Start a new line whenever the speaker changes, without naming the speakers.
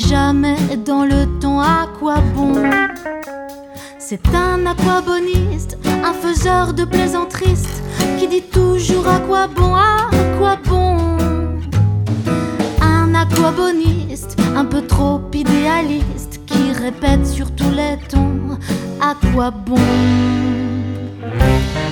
jamais dans le temps. À quoi bon? C'est un aquaboniste, un faiseur de plaisanteries qui dit toujours à quoi bon, à quoi bon. Un aquaboniste un peu trop idéaliste qui répète sur tous les tons à quoi bon.